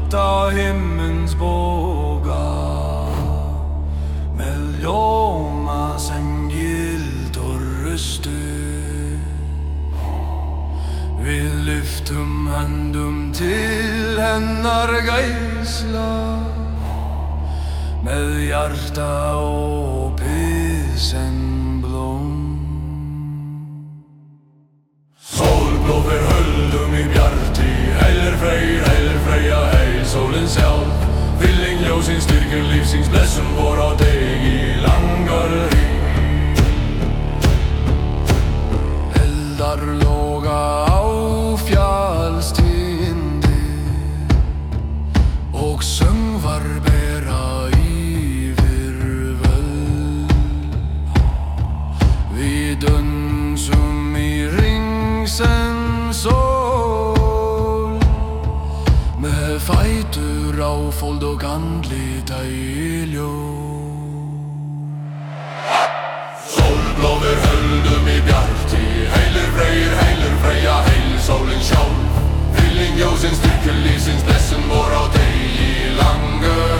natta himmelens bågar med ljóma sem gildur röster. Vi lyftum höndum till hennar geisla med hjärta och pisen blom. Solblå höldum i bjarti, heiler Freyja, hei solen sjálv. Fylling ljósins, styrkur lífsins, blessun vor á deg í langar hríð. Eldar loga á fjallstindi og söngvar bera yfir völd. Vi dönsum í ringsens sól með fætur á fold og andlita í ljós. Solblóðir höldum í bjarti, heilir Freyja, heil sólin sjálf. Fylling ljósins, styrkur lífsins, blessun vor á deg í langar.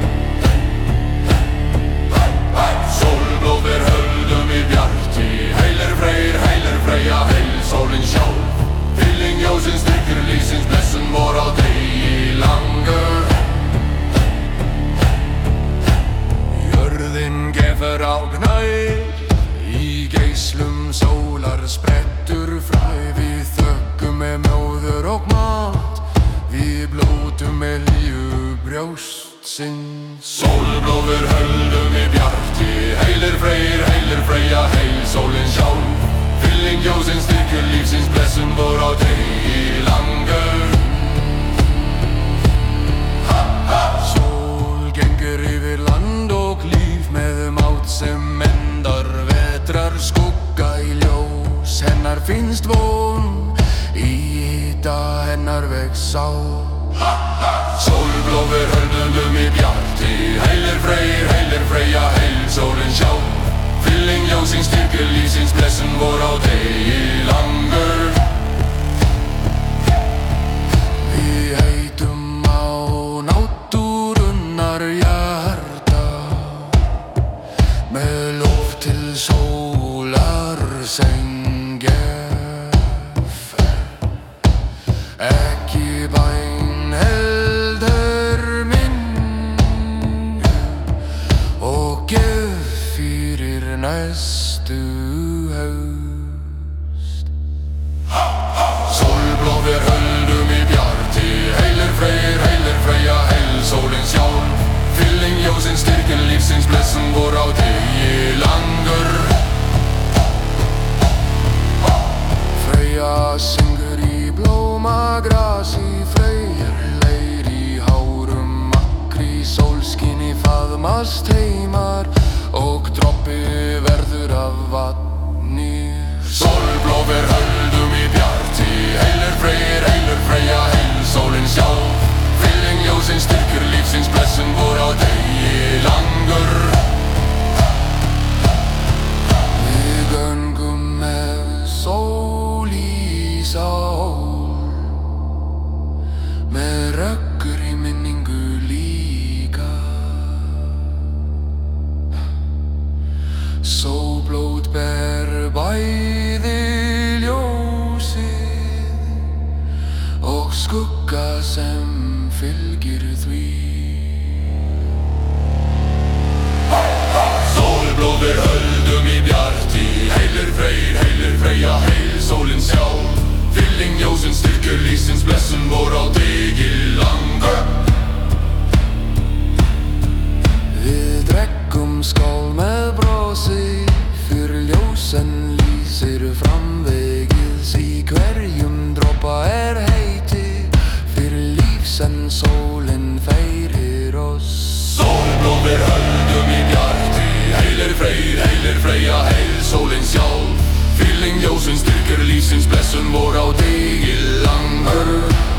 Solblóðir höldum í bjarti, heilir Freyja, heil sólin sjálf. Fylling ljósins, styrkur lífsins, blessun vor á deg í langar. Jörðin gefur á gnægð, í geislum sólar sprettur fræ. Við þökkum með móður og mat, við blótum með líu brjóstsins. Solblóðir höldum í bjarti, heilir Freyja, heil sólin sjálf. Fylling ljósins, styrkur lífsins, blessun vor á deg í langar. Sól gengur yfir land og líf með mát sem endar vetrar skugga í ljós. Hennar finnst von, í hita hennar vex sál. Solblóðir höldum í bjarti, heilir Freyja, heil sólin sjálf. Fylling ljósins, styrkur lífsins, blessun vor á deg í langar. Vi heitum á náttúrunnar hjarta með lof til sólar sem gef. Ekki bæn heldur minn og gef fyrir næstu haust. Solblóðir höldum í bjarti, heilir Freyja, heil sólin sjálf. Fylling ljósins, styrkur lífsins, blessun vor á deg í langar. Freyja syngur í blómagrasi, Freyr leir í hárum makri. Sólskinni faðmast heimar og droppi verður af vatni. Solblóðir höldum í bjarti, heilir Freyja, heil sólin sjálf. Fylling ljósins, styrkur lífsins, blessun vor á deg í langar. Við göngum með sól í sál, með röggur í minningu líka. Sólblót ber bæði ljósið og skugga sem fylgir því. Solblóðir höldum í bjarti, heilir Freyja, heil sólin sjálf. Fylling ljósins, styrkur lífsins, blessun vor á deg í langar. Við drekkum skál með brosi, fyrir ljósen lýsir framvegis. Í hverjum dropa heiti, fyrir lífsen sólin feirir oss. Solblóðir höldum í bjarti, heilir Freyja, heil sólin sjálf. Fylling ljósins, styrkur lífsins, blessun vor á deg í langar.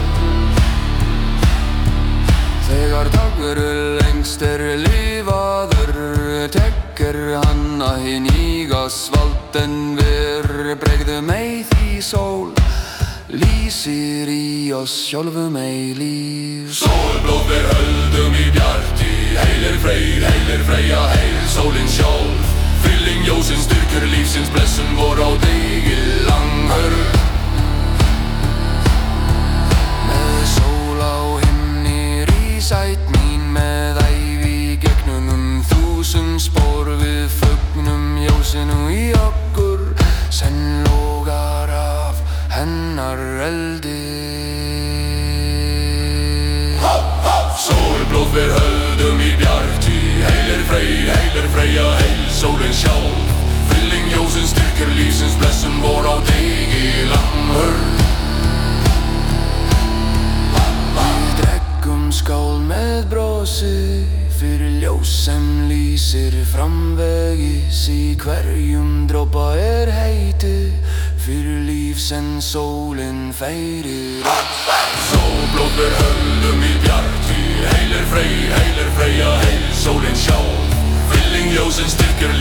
Þegar dagur lengst lifaður, tekker hann að hinn í gasfalten ver. Bregðu með því sól, lýsir í oss sjálfum eilíf. Sólblóð við höldum í bjarti, heilir Freyr, heilir Freyja, heil sólin sjálf. Fylling ljósins, styrkur lífsins, blessun vor á degi langur. Með sól á himni rísætt mín, með ævi gegnunum þúsund spór. Við fögnum ljósinu í okkur, senn logar af hennar eldi. Sólblóð við höldum í bjarti, heilir Freyr, heilir Freyja, heil sólin sjálf. Fylling ljósins, styrkur lífsins, blessun vor á degi langur. Við drekkum skál með brosi, fyrir ljós sem lýsir framvegis. Í hverjum dropa heiti, fyrir líf sem sólin færir. Sólblóð við höldum í bjarti, heilir Freyr, heilir Freyja, heil sólin sjálf. Fylling ljósins, styrkur